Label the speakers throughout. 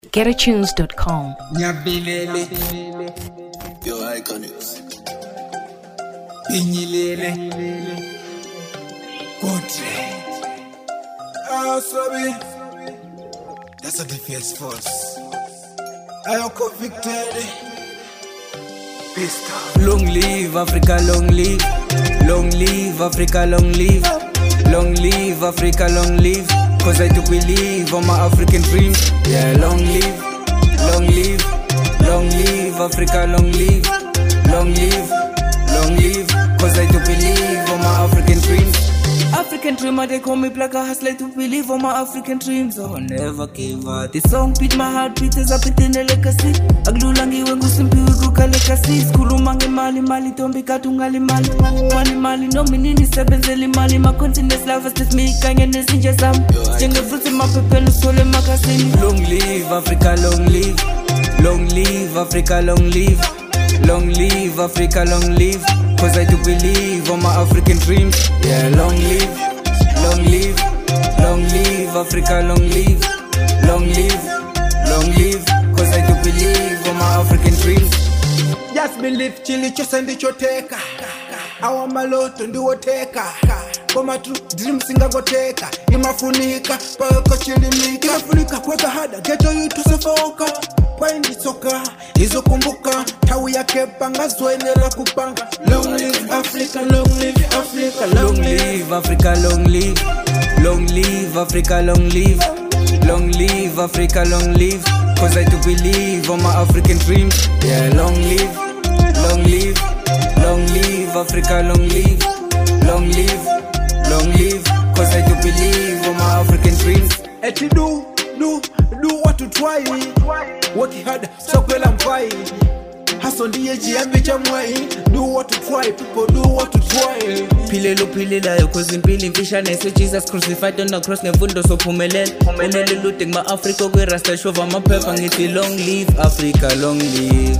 Speaker 1: GetAtunes.com.
Speaker 2: Nyabilele,
Speaker 3: Yo, Iconics.
Speaker 2: Binyilele, Kotre. Sorry. That's a defense force. I am convicted.
Speaker 4: Long live Africa, long live. Long live Africa, long live. Long live Africa, long live. Cause I do believe on my African dreams. Yeah, long live, long live. Long live Africa, long live. Long live, long live. Cause I do believe on my African dreams. African dreamer, they call me black, I hustle to believe on my African dreams. Oh, never give up. This song beat my heart, beat is up in the legacy. Aglulangi wengu simpi wikuka legacy. Skulu mange mali mali, tombi katungali mali. Mali mali, no minini sebenzeli mali. My continent's lovers, this me kanye nesinja zam. Jenga fruits in my pepe, no sole makasini. Long live Africa, long live. Long live Africa, long live. Long live Africa, long live. Cause I do believe on my African dreams. Yeah, long live, long live. Long live Africa, long live. Long live, long live. Cause I do believe on my African dreams.
Speaker 2: Just believe chili chose ndicho teka. Awa maloto ndiwo teka. Koma true dreams ingagoteka. Imafunika pako chilimika. Imafunika kweka hada geto yutu sofoka. Kwaindi soka izokumbuka tawu yake panga zoenela kupanga. Long live Africa, long live Africa,
Speaker 4: long live Africa, long live. Long live Africa, long live. Long live Africa, long live. Cause I do believe on my African dreams. Yeah, long live, long live. Long live Africa, long live. Long live, long live. Cause I do believe on my African dreams.
Speaker 2: Eti do what to try. Work hard, so well I'm fine. Hustle ndiye jiambi cha mwai. Do what to try, people do what to try.
Speaker 4: Pilelo yo cause impili mfisha nese Jesus crucified on the cross nevundo so pumelele. Pumelele looting my Africa kwe rasta shova mapepa ngiti long live Africa, long live.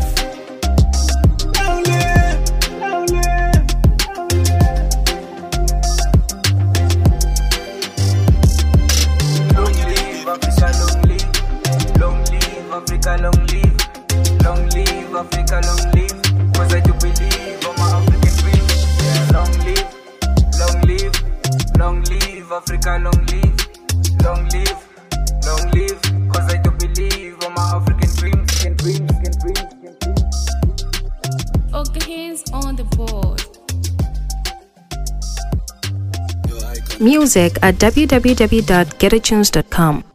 Speaker 4: Africa, long live. Long live Africa, long live. Cause I do believe on my African dreams. Yeah, long live, long live. Long live Africa, long live. Long live, long live. Cause I do believe on my African dreams.
Speaker 5: Okay, hands on the board.
Speaker 1: Music at www.getatunes.com.